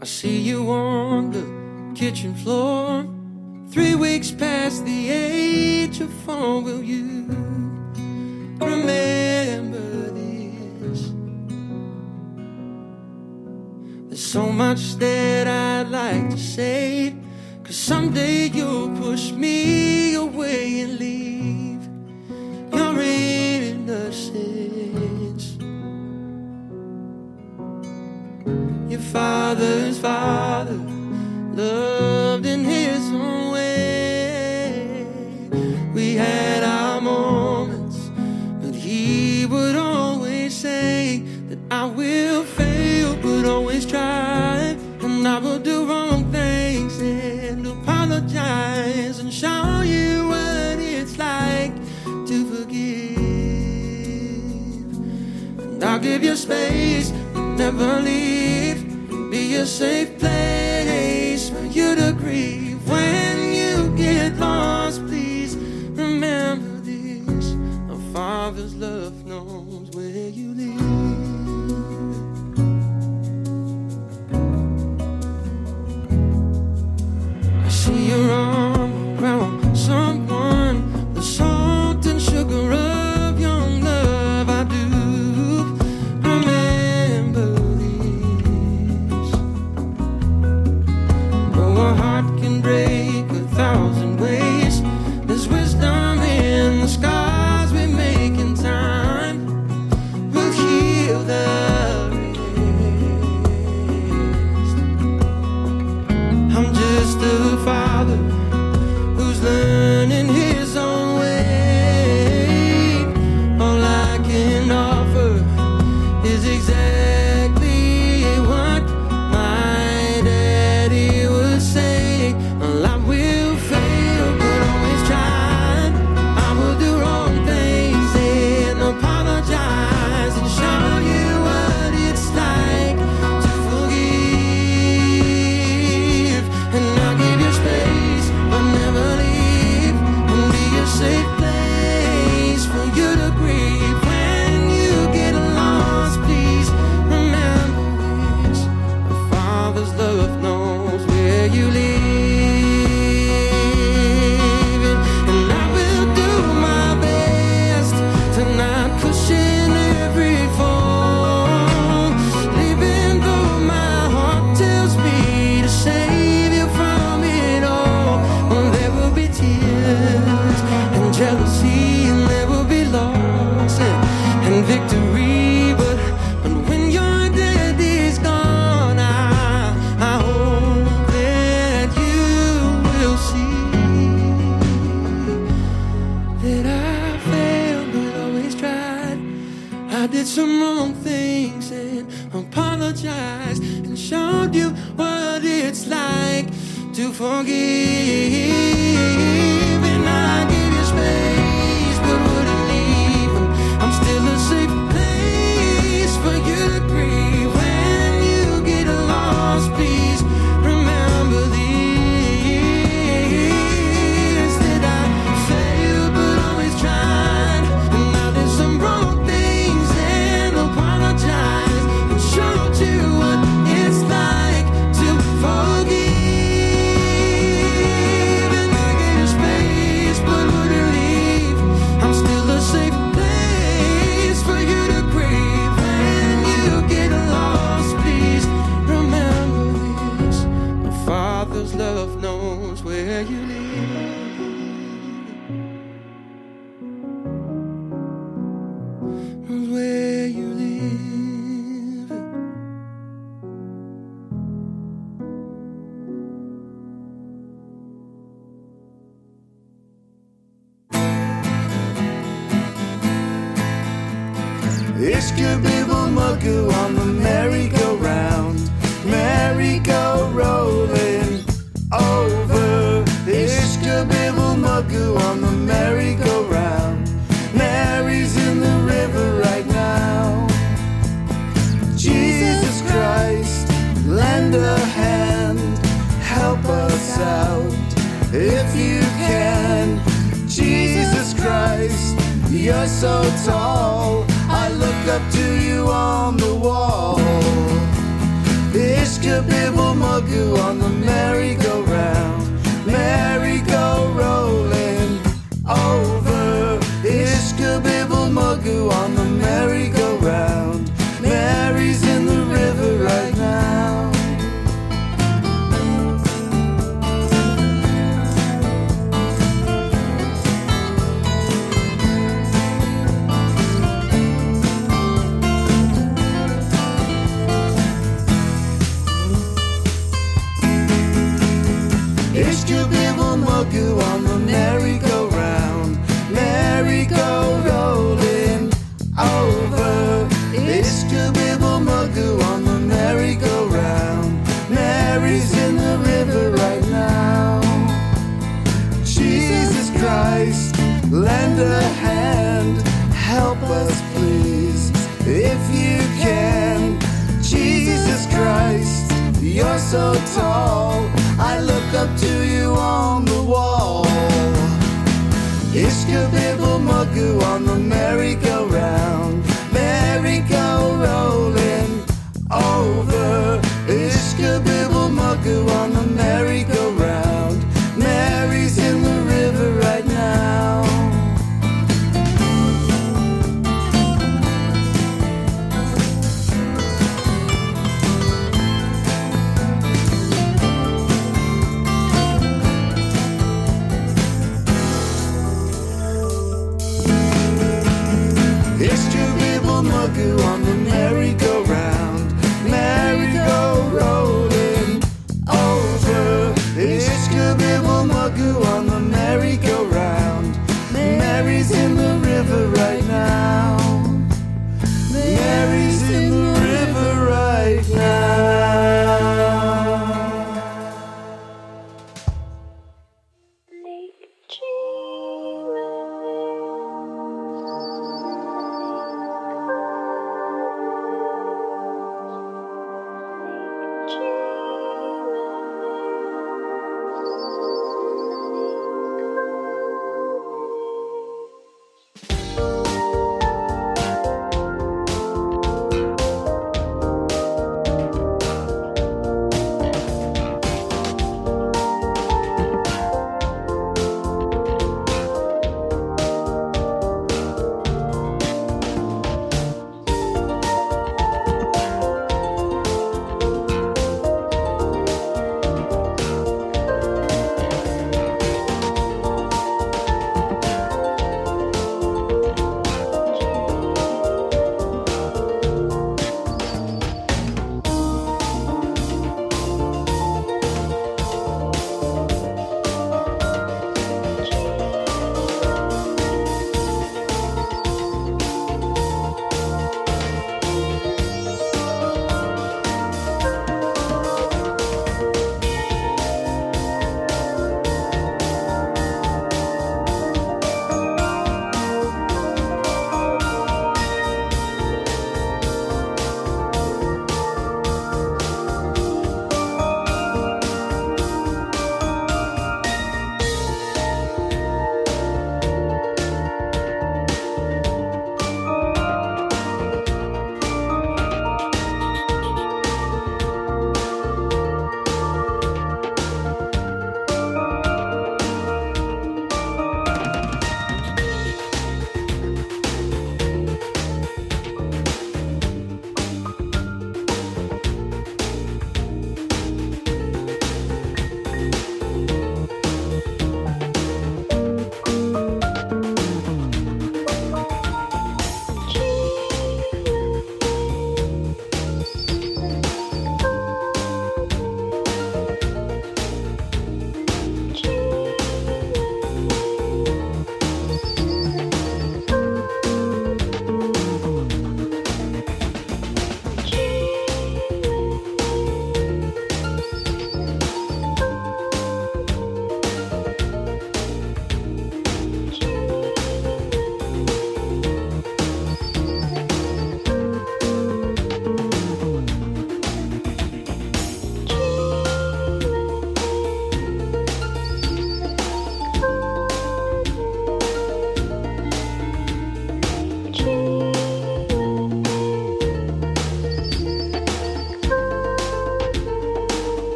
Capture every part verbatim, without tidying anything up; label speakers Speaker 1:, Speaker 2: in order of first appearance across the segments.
Speaker 1: I see you on the kitchen floor, three weeks past the age of four. Will you remember this? There's so much that I'd like to say, 'cause someday you'll push me away and leave your innocence. Your father's father loved in his own way. We had our moments, but he would always say that I will fail, but always try, and I will do wrong things and apologize and show you what it's like to forgive. And I'll give you space, but never leave, be a safe place for you to grieve. When you get lost, please remember this: a father's love knows where you live. I see your arm around someone, the salt and sugar of young love. I do remember this. Oh, a heart can break a thousand ways. There's wisdom in the scars we make in time. We'll heal the rest. I'm just a father who's learning his own way. All I can offer is exactly what my daddy would say. Well, I will fail, but always try. I will do wrong things and apologize and show you what it's like to forgive. And I'll give you space, but never leave, and be a safe place for you to grieve. When you get lost, please remember this: a father's love knows where you live. And I will do my best to not cushion every fall, even though my heart tells me to save you from it all. Well, there will be tears and jealousy, and there will be loss and, and victory. But, but when your daddy's gone, I, I hope that you will see that I failed but always tried. I did some wrong things and apologized and showed you what it's like to forgive. And I gave you space but wouldn't leave, and I'm still a safe place for you to grieve. When you get lost, please remember this: that I failed but always tried, and I did some wrong things and apologized and showed you what it's like to forgive. And I gave you space but wouldn't leave, I'm still a safe place for you to grieve. When you get lost, please remember this: a father's love knows where you live. Knows where you live.
Speaker 2: Ishka-bibble-mucku on the merry-go-round, merry-go-rolling over. Ishka-bibble-mucku on the merry-go-round, Mary's in the river right now. Jesus Christ, lend a hand, help us out if you can. Jesus Christ, you're so tall, I look up to you on the wall. Ishka-bibble muggle on the merry-go-round, merry-go-rolling over. Ishka-bibble muggle on the merry-go-round, Mary's in the river right now. Ishka-bibble muggle on the merry-go-round, merry-go-rolling over. Ishka-bibble muggle on the merry-go-round, Mary's in the river right now. Jesus Christ, lend a hand, help us please, if you can. Jesus Christ, you're so tall, I look up to you on the wall. Ishka-bibble muggle on the merry-go-round, merry-go-rolling over. Ishka-bibble muggle on the merry-go-round, Mary's in the river right now. Ishka-bibble muggle on the merry-go-round, merry-go-rolling over.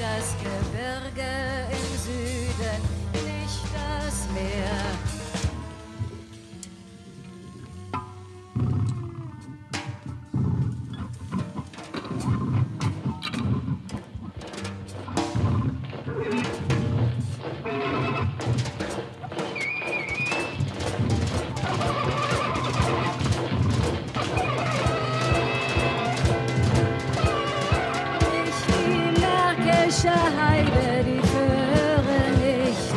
Speaker 3: das Gebirge im Süden, nicht das Meer. Heide, die Föhre nicht.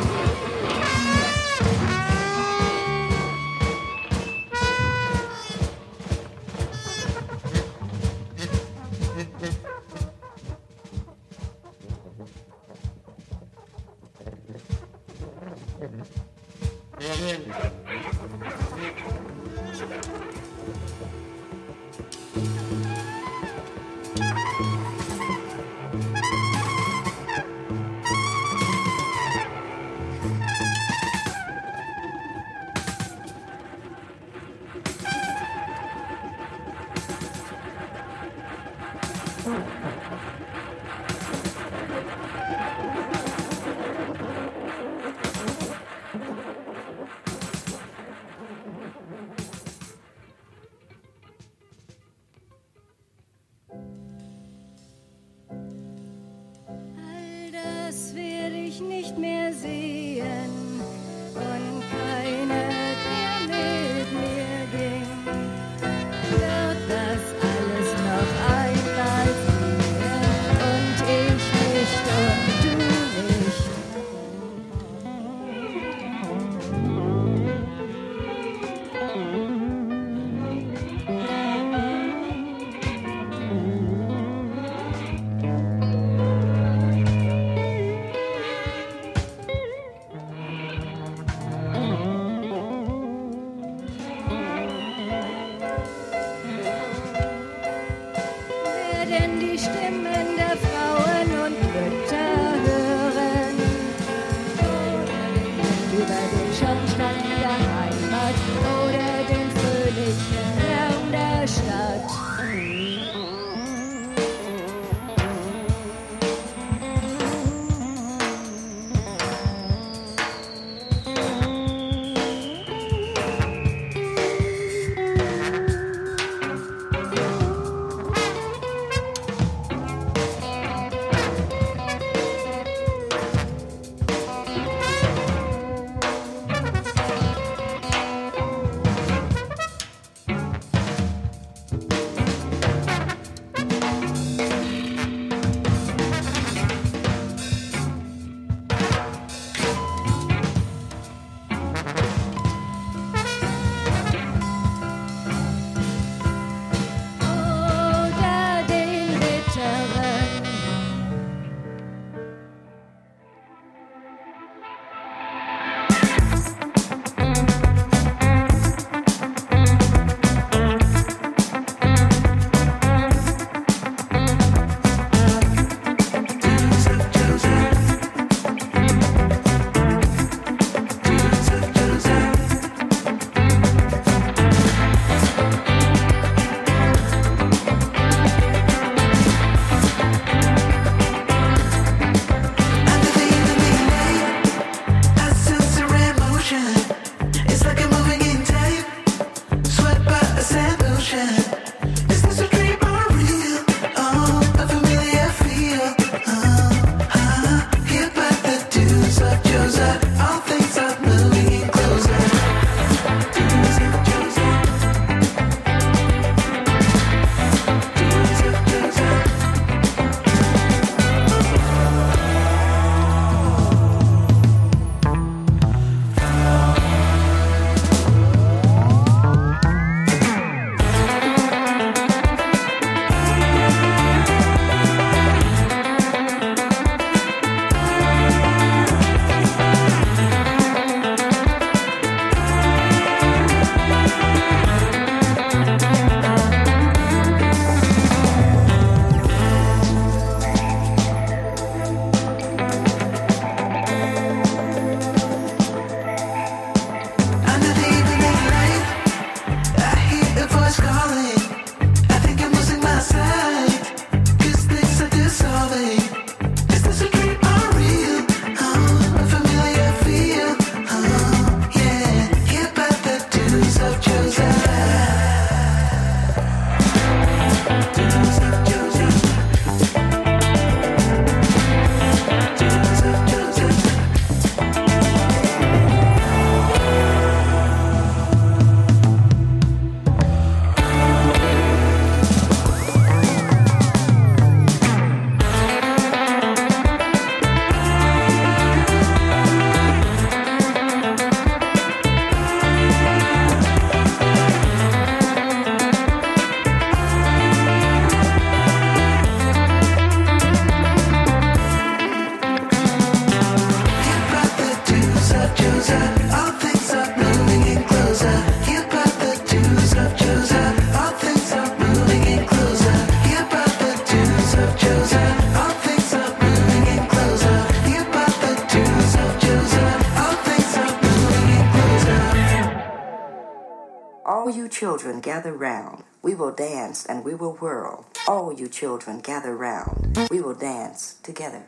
Speaker 3: All das werde ich nicht mehr sehen und keiner, der mit mir ging, wird das alles noch einmal sehen und ich nicht und du nicht. Werden die Stimmen der Frauen und Mütter hören über den Schornstein der Heimat oder den fröhlichen Lärm der Stadt.
Speaker 4: All you children gather round, we will dance and we will whirl. All you children gather round, we will dance together.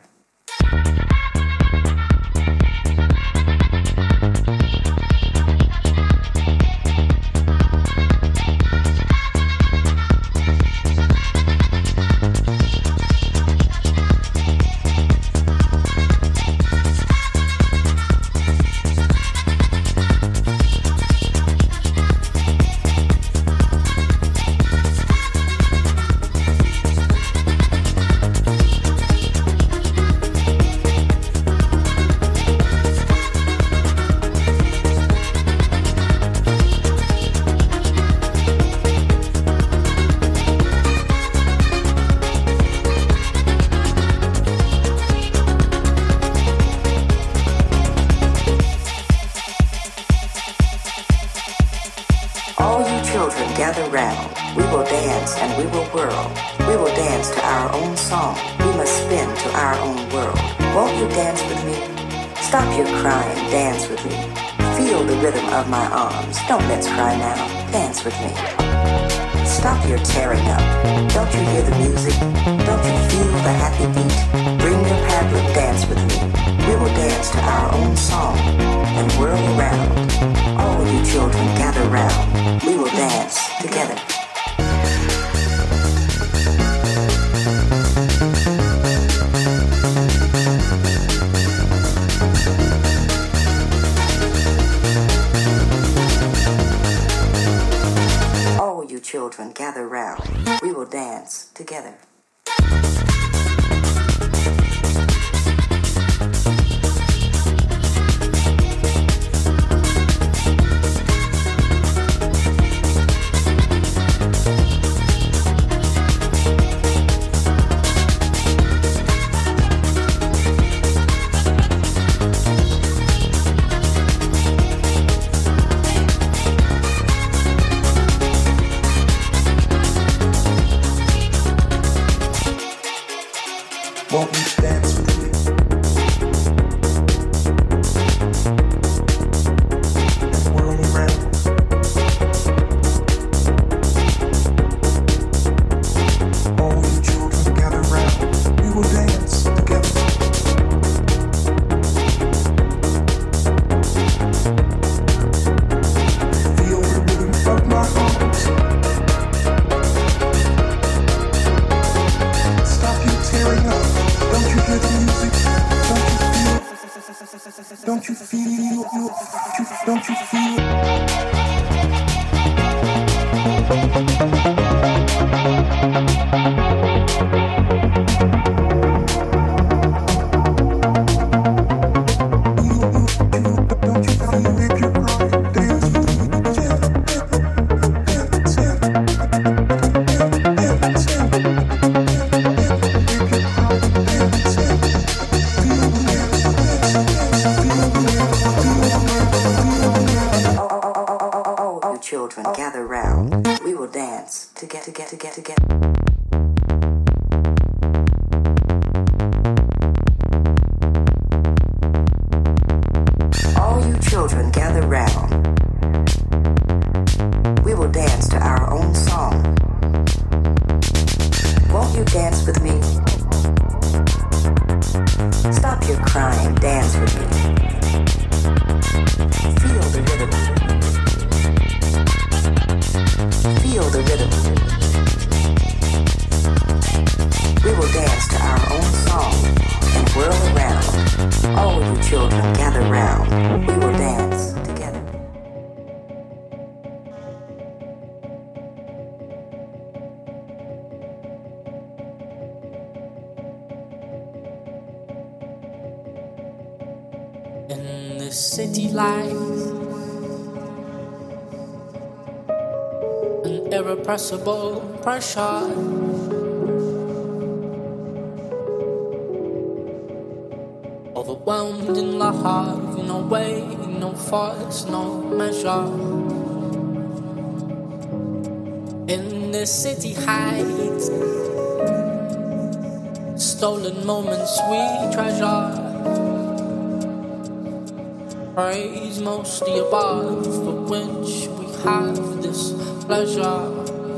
Speaker 4: Don't let's cry now, dance with me. Stop your tearing up, don't you hear the music? Don't you feel the happy beat? Bring your paddle, dance with me. We will dance to our own song and whirl around. All you children gather round, we will dance together. Children gather round, we will dance together.
Speaker 2: Won't you dance with me? And whirl around. All you children gather round. We will dance together. Feel the rhythm of my arms. Stop you tearing up. Don't you hear the music? Don't you feel? Don't you feel? Don't you feel?
Speaker 4: Children gather round, we will dance to get to get to get to get. All you children gather round, we will dance to our own song. Won't you dance with me? Stop your crying, dance with me. Feel the rhythm. Feel the rhythm. We will dance to our own song and whirl around. All you children gather round. We will dance together.
Speaker 5: In the city life, an irrepressible pressure, overwhelmed in love, no way, no force, no measure. In the city heights, stolen moments we treasure. Praise mostly above, for which we have this pleasure.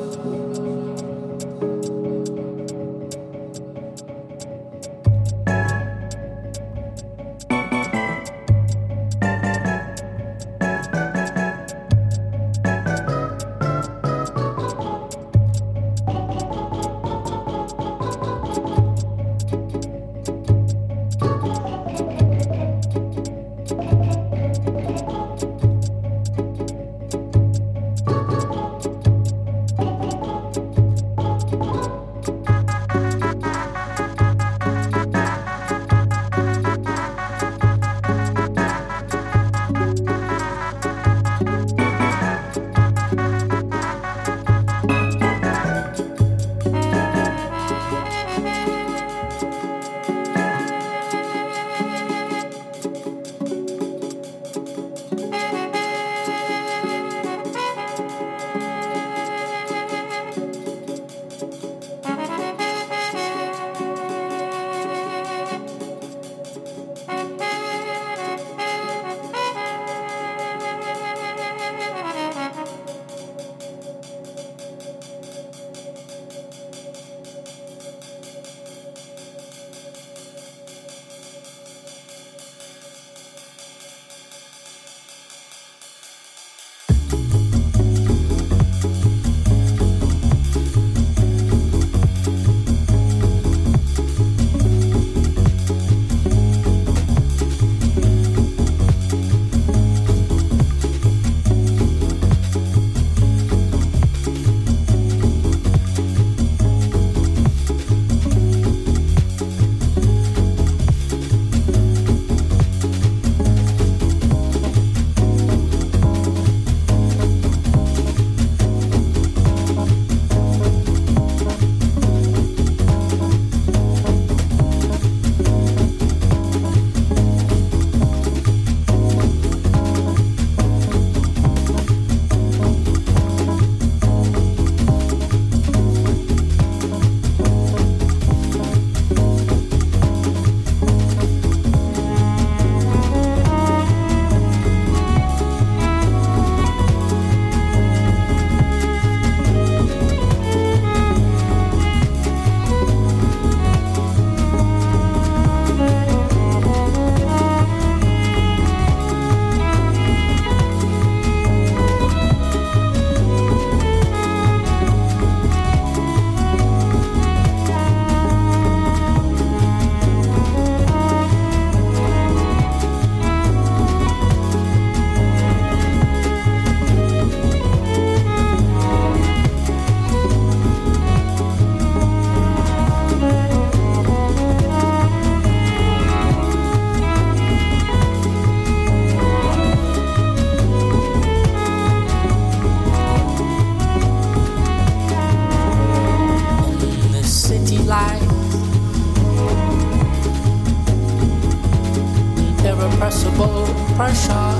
Speaker 5: Irrepressible pressure.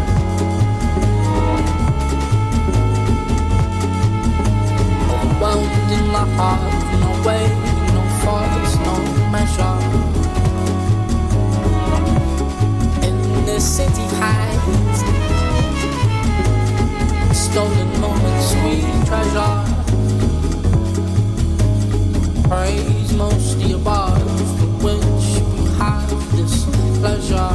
Speaker 5: Overwhelmed in the heart, no way, no force, no measure. In this city heights, stolen moments we treasure. Praise mostly above, for which we have this pleasure.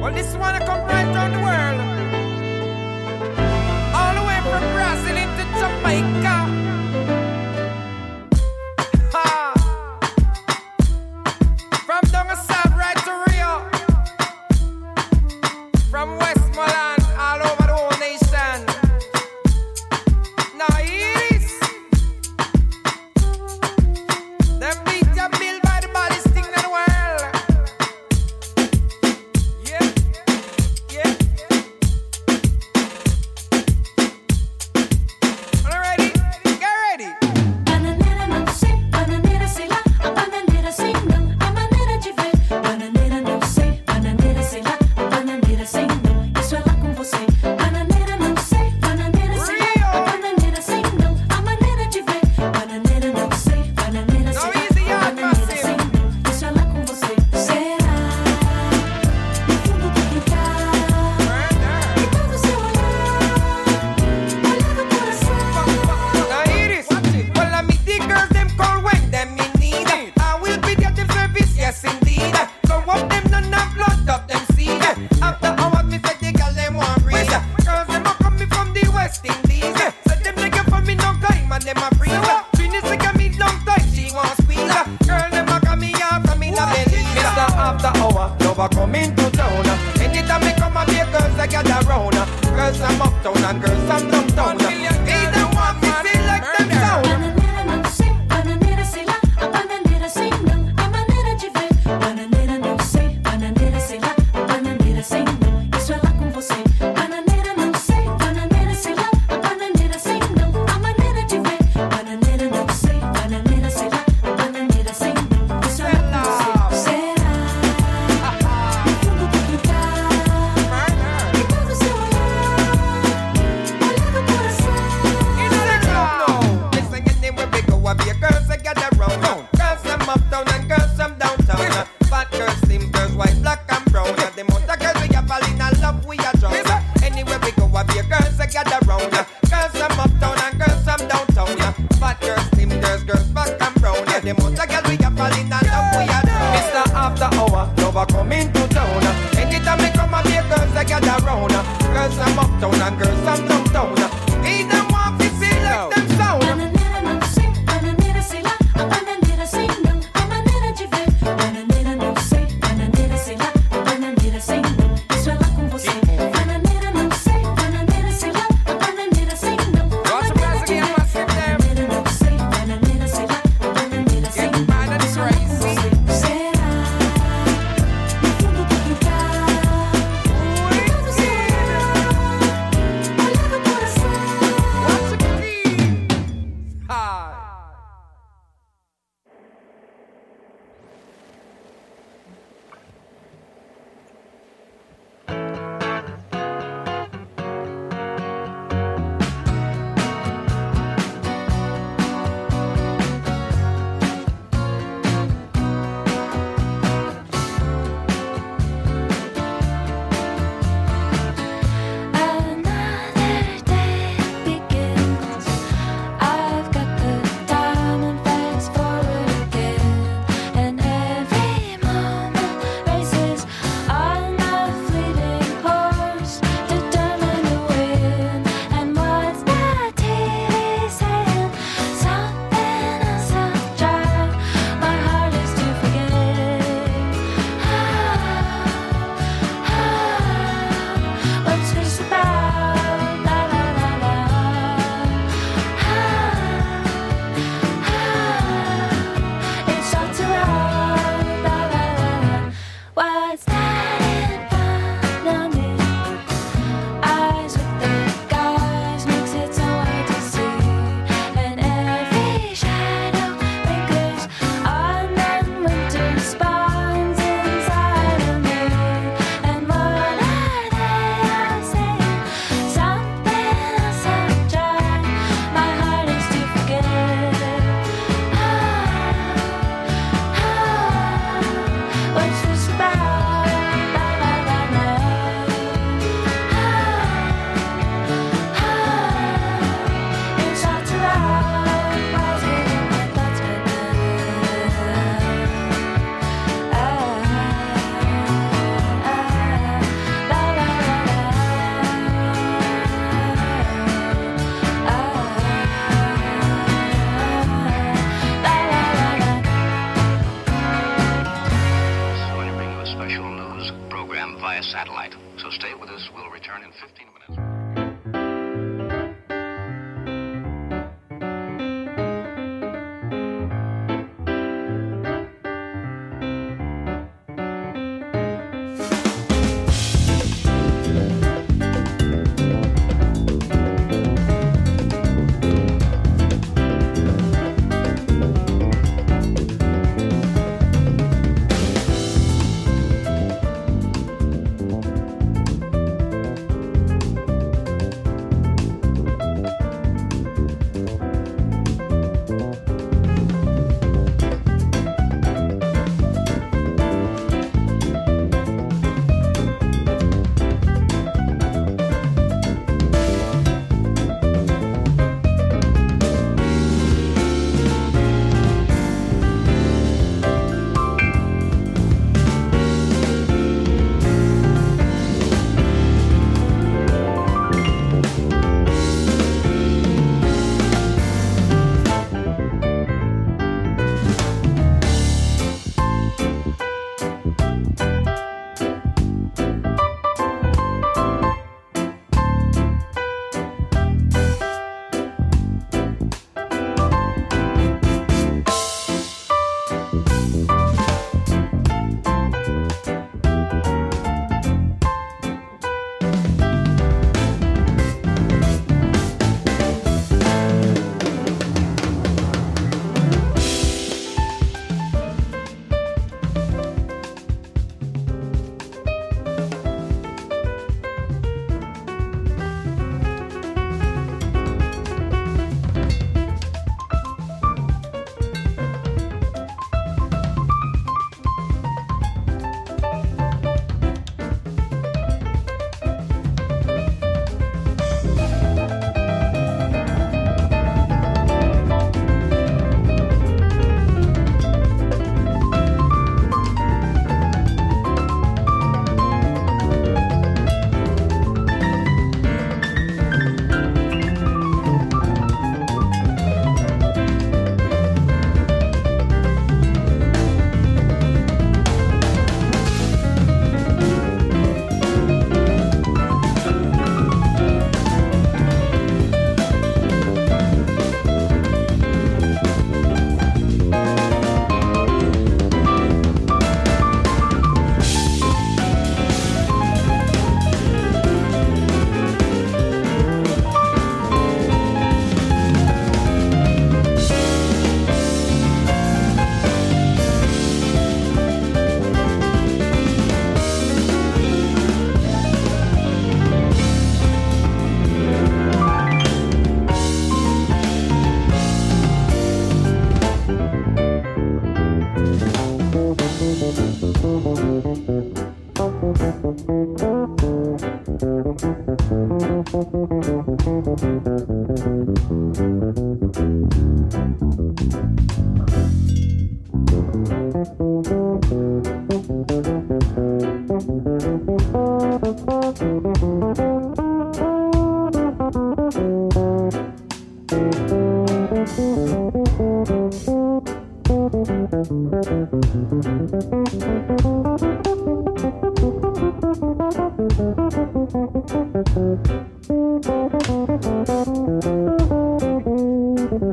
Speaker 6: Well, this one I come right around the world. All the way from Brazil into Jamaica. Ha! From down south right to Rio. From Westmoreland all over the whole nation. Now it is. Them beat ya built by the baddest thing in the world. Yeah, yeah. Are you ready? Get ready.
Speaker 7: Bananeira não sei, bananeira sei lá, a bananeira sei não, a maneira de ver. Bananeira não sei, bananeira sei lá, a bananeira sei não, isso é lá com você. Bananeira não sei, bananeira sei lá, a bananeira sei não, a maneira de ver. Bananeira não sei, bananeira sei lá, a bananeira sei não, isso é lá com você. Será? No fundo do quintal, e quando seu olhar, olhar do coração.
Speaker 6: Now it is. Well, I meet the girls, them call when them in need. I will be there to service, yes indeed. So up them none have blood up them seed. After hours, me say the girl them want breathe. Girls them a coming from the West Indies. Say them nigga for me no time and them a freeze. Trini say give me long time, she want squeeze. Girl them a come me after me la belly. Mister After Hour, lover coming to town. Anytime me come a be girls I gather round. Girls from uptown and girls from downtown. Either one me select them sound.
Speaker 7: Bananeira não sei, bananeira sei lá, a bananeira sei não, a maneira de ver. Bananeira não sei, bananeira sei lá, a bananeira sei não, isso é lá com você. Bananeira não sei, bananeira sei lá, a bananeira sei não, a maneira de ver. Bananeira não sei, bananeira sei lá, a bananeira sei não, isso é lá com você. Será? No fundo do quintal, e quando seu olhar, olhar do coração.
Speaker 6: Listen, anywhere we go, I be a girls that gather round. Girls from uptown and girls from downtown. Fat girls, slim girls, white, black and brown. Yeah, them other girls we a fall in love, we a drown. Anywhere we go, I be a girls that gather round. Girls from uptown and girls from downtown. Fat girls, slim girls, girls, black and brown. Yeah, them other girls we a fall in love, we a drown. Mister After Hour, lover coming to town. Anytime me come, I be a girls that gather round. Girls from uptown and girls from downtown. Either one fi select them sound.
Speaker 7: Bananeira não sei, bananeira sei lá, a bananeira sei não, a maneira de ver. Bananeira não sei, bananeira sei lá, a bananeira sei não, isso é lá com você. Bananeira não sei, bananeira sei lá, a bananeira sei não, a maneira de ver. Bananeira não sei, bananeira sei lá, a bananeira sei não, isso é lá com você. Será? No fundo do quintal, e quando seu olhar,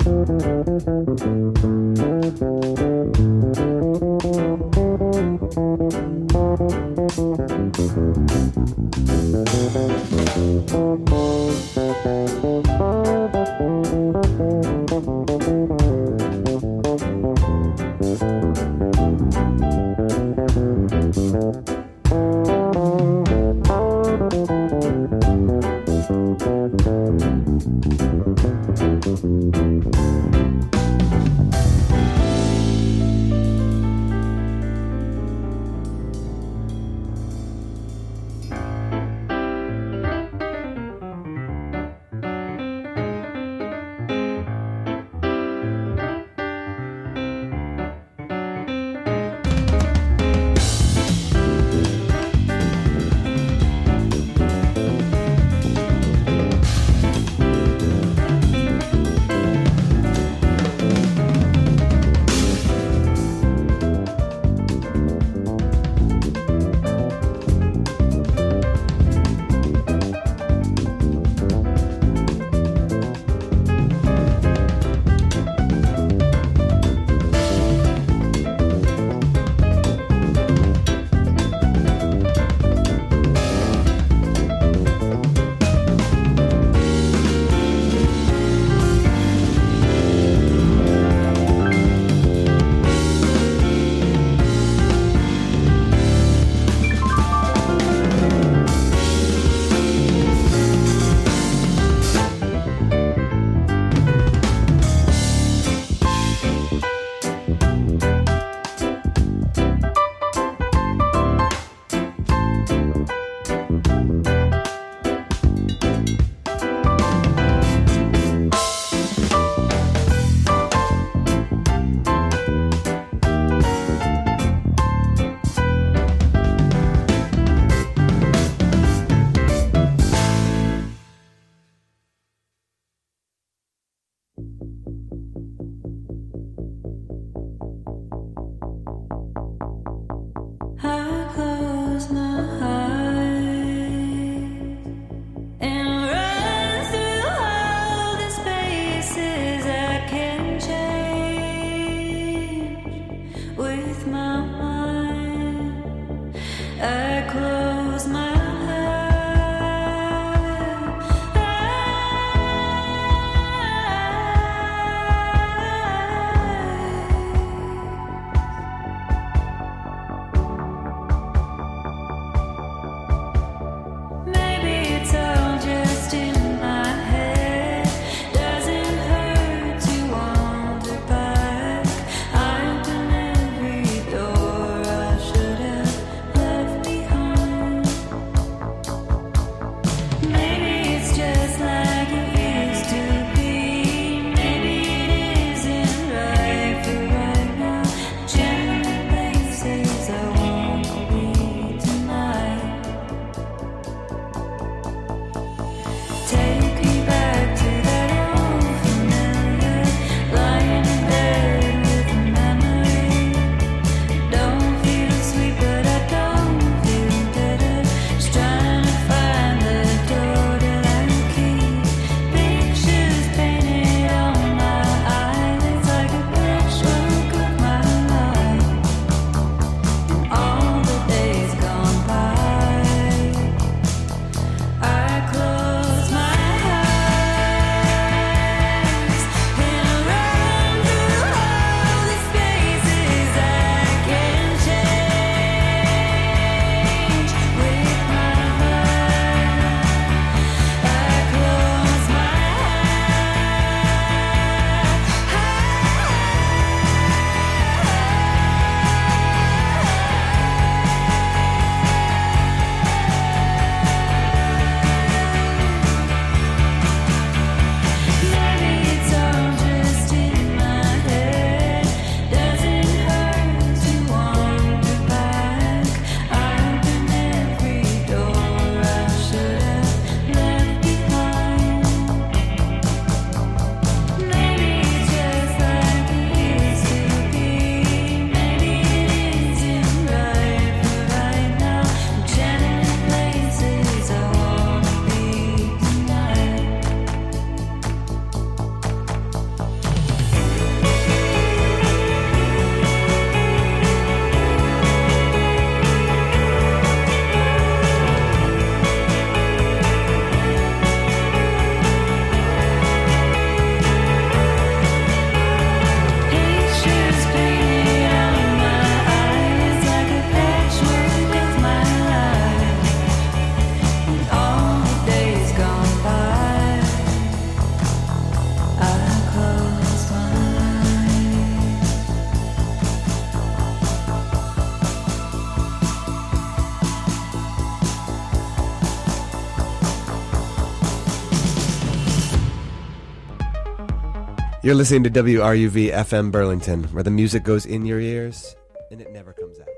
Speaker 1: Thank you.
Speaker 8: You're listening to W R U V F M Burlington, where the music goes in your ears and it never comes out.